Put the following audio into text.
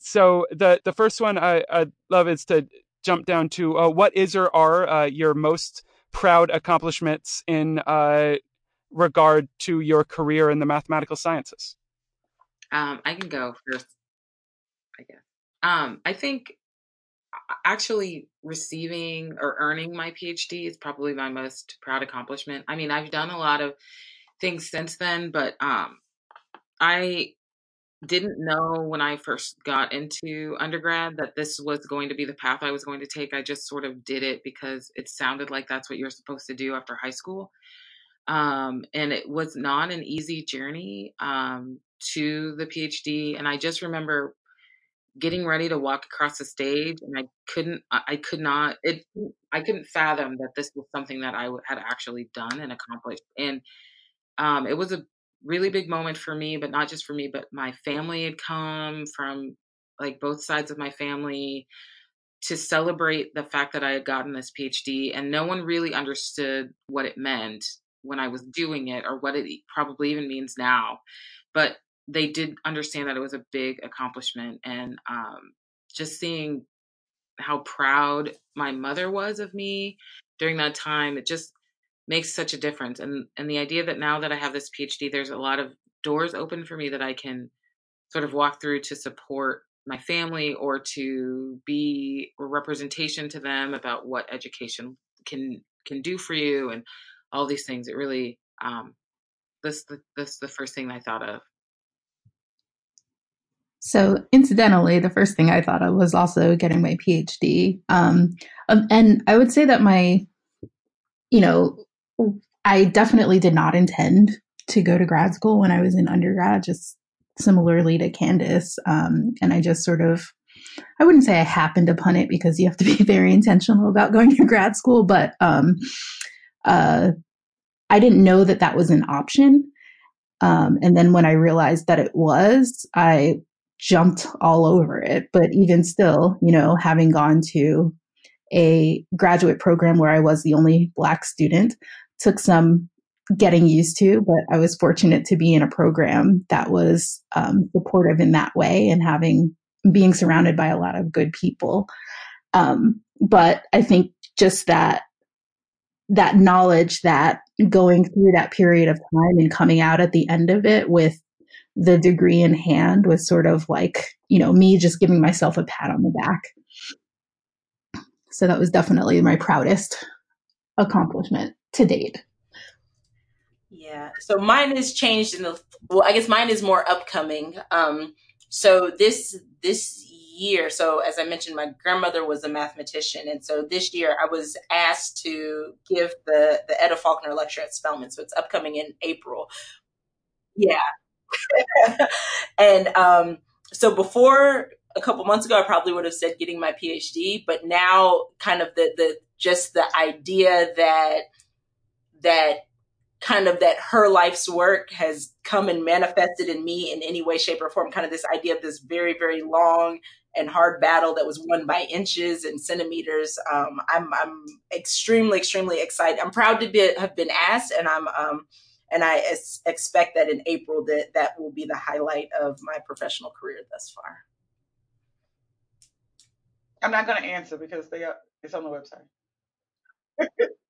So the first one I'd love is to jump down to what is or are your most proud accomplishments in regard to your career in the mathematical sciences? I can go first, I guess. I think actually receiving or earning my PhD is probably my most proud accomplishment. I mean, I've done a lot of things since then, but I didn't know when I first got into undergrad that this was going to be the path I was going to take. I just sort of did it because it sounded like that's what you're supposed to do after high school. And it was not an easy journey to the PhD. And I just remember getting ready to walk across the stage, and I could not, I couldn't fathom that this was something that had actually done and accomplished. And it was a really big moment for me, but not just for me, but my family had come from like both sides of my family to celebrate the fact that I had gotten this PhD, and no one really understood what it meant when I was doing it or what it probably even means now. But they did understand that it was a big accomplishment, and just seeing how proud my mother was of me during that time, it just makes such a difference. And the idea that now that I have this PhD, there's a lot of doors open for me that I can sort of walk through to support my family or to be a representation to them about what education can do for you and all these things. It really this the first thing I thought of. So, incidentally, the first thing I thought of was also getting my PhD. And I would say that you know, I definitely did not intend to go to grad school when I was in undergrad, just similarly to Candace. And I just sort of, I wouldn't say I happened upon it because you have to be very intentional about going to grad school, but I didn't know that that was an option. And then when I realized that it was, I jumped all over it. But even still, having gone to a graduate program where I was the only Black student took some getting used to, but I was fortunate to be in a program that was supportive in that way and being surrounded by a lot of good people. But I think just that knowledge that going through that period of time and coming out at the end of it with the degree in hand was sort of like, me just giving myself a pat on the back. So that was definitely my proudest accomplishment to date. Yeah. So mine is changed well, I guess mine is more upcoming. So this year, so as I mentioned, my grandmother was a mathematician. And so this year I was asked to give the Etta Faulkner lecture at Spelman. So it's upcoming in April. Yeah. And so before a couple months ago, I probably would have said getting my PhD, but now kind of just the idea that kind of that her life's work has come and manifested in me in any way, shape, or form. Kind of this idea of this very, very long and hard battle that was won by inches and centimeters. I'm extremely, extremely excited. I'm proud to have been asked, and I expect that in April that will be the highlight of my professional career thus far. I'm not going to answer because it's on the website.